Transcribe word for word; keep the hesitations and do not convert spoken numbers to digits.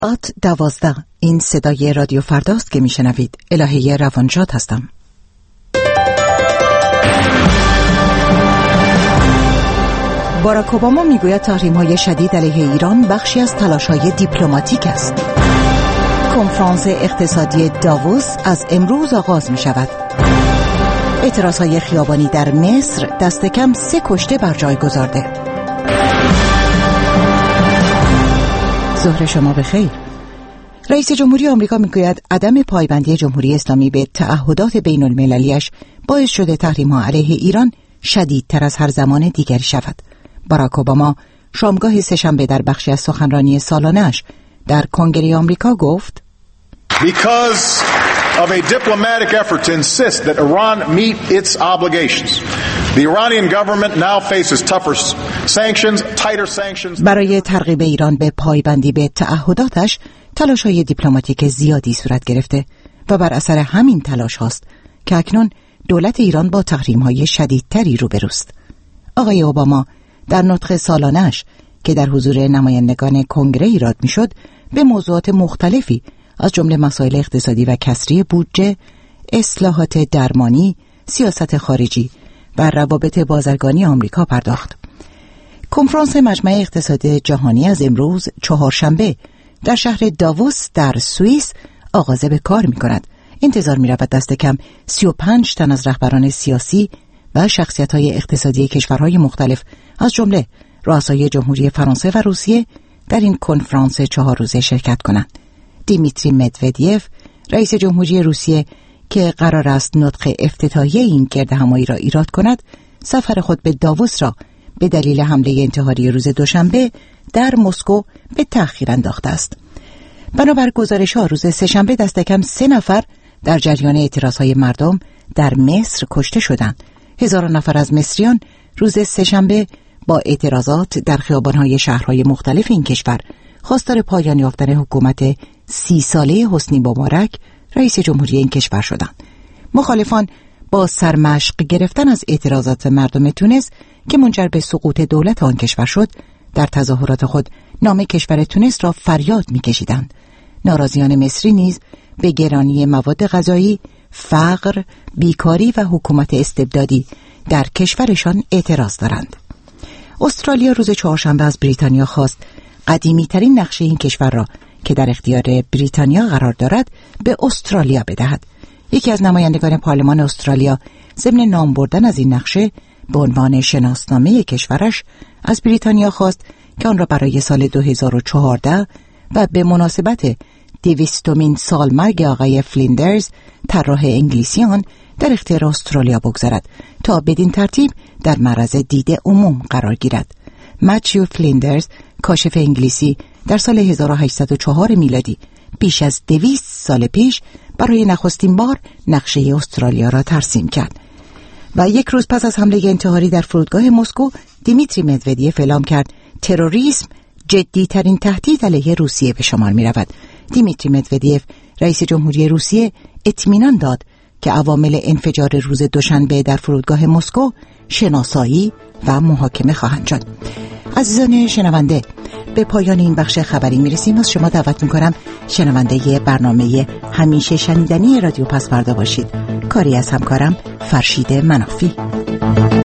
آت دوازده، این صدای رادیو فرداست که میشنوید. الهه روانشاد هستم. باراک اوباما میگوید تحریم‌های شدید علیه ایران بخشی از تلاش‌های دیپلماتیک است. کنفرانس اقتصادی داووس از امروز آغاز می شود. اعتراضهای خیابانی در مصر دست کم سه کشته بر جای گذارده. ظهر شما بخیر. رئیس جمهوری آمریکا میگوید عدم پایبندی جمهوری اسلامی به تعهدات بین المللیش باعث شده تحریم‌ها علیه ایران شدیدتر از هر زمان دیگری شود. باراک اوباما شامگاه سه‌شنبه در بخشی از سخنرانی سالانه‌اش در کنگره آمریکا گفت: Because of a diplomatic effort to insist that Iran meet its obligations, the Iranian government now faces tougher sanctions, tighter sanctions. برای ترغیب ایران به پایبندی به تعهداتش تلاش‌های دیپلماتیک زیادی صورت گرفته و بر اثر همین تلاش هاست که اکنون دولت ایران با تحریم‌های شدیدتری روبروست. آقای اوباما در نطق سالانه‌اش که در حضور نمایندگان کنگره ایراد می‌شد به موضوعات مختلفی از جمله مسائل اقتصادی و کسری بودجه، اصلاحات درمانی، سیاست خارجی و روابط بازرگانی آمریکا پرداخت. کنفرانس مجمع اقتصاد جهانی از امروز چهارشنبه در شهر داووس در سوئیس آغاز به کار می‌کند. انتظار می‌رود دست کم سی و پنج تن از رهبران سیاسی و شخصیت‌های اقتصادی کشورهای مختلف از جمله رؤسای جمهوری فرانسه و روسیه در این کنفرانس چهار روزه شرکت کنند. دیمیتری مدودیف، رئیس جمهوری روسیه که قرار است نطق افتتاحیه این گردهمایی را ایراد کند، سفر خود به داووس را به دلیل حمله انتحاری روز دوشنبه در مسکو به تأخیر انداخته است. بنابر گزارش‌ها روز سه‌شنبه دست کم سه نفر در جریان اعتراضهای مردم در مصر کشته شدند. هزاران نفر از مصریان روز سه‌شنبه با اعتراضات در خیابان‌های شهرهای مختلف این کشور خواستار پایان یافتن حکومت سی ساله حسنی مبارک رئیس جمهوری این کشور شدند. مخالفان با سرمشق گرفتن از اعتراضات مردم تونس که منجر به سقوط دولت آن کشور شد، در تظاهرات خود نام کشور تونس را فریاد می‌کشیدند. ناراضیان مصری نیز به گرانی مواد غذایی، فقر، بیکاری و حکومت استبدادی در کشورشان اعتراض دارند. استرالیا روز چهارشنبه از بریتانیا خواست قدیمی ترین نقشه این کشور را که در اختیار بریتانیا قرار دارد به استرالیا بدهد. یکی از نمایندگان پارلمان استرالیا ضمن نام بردن از این نقشه به عنوان شناسنامه کشورش از بریتانیا خواست که آن را برای سال دو هزار و چهارده و به مناسبت دویستمین سال مرگ آقای فلیندرز طراح انگلیسیان در اختیار استرالیا بگذارد تا بدین ترتیب در معرض دید عموم قرار گیرد. متیو فلیندرز، کاشف انگلیسی، در سال هزار و هشتصد و چهار میلادی بیش از دویست سال پیش برای نخستین بار نقشه استرالیا را ترسیم کرد. و یک روز پس از حمله انتحاری در فرودگاه مسکو، دیمیتری مدودیف اعلام کرد تروریسم جدی‌ترین تهدید علیه روسیه به شمار می‌رود. دیمیتری مدودیف، رئیس جمهوری روسیه، اطمینان داد که عوامل انفجار روز دوشنبه در فرودگاه مسکو شناسایی و محاکمه خواهند شد. عزیزان شنونده، به پایان این بخش خبری میرسیم. از شما دعوت میکنم شنونده برنامه همیشه شنیدنی رادیو پسوردا باشید. کاری از همکارم فرشید منافی.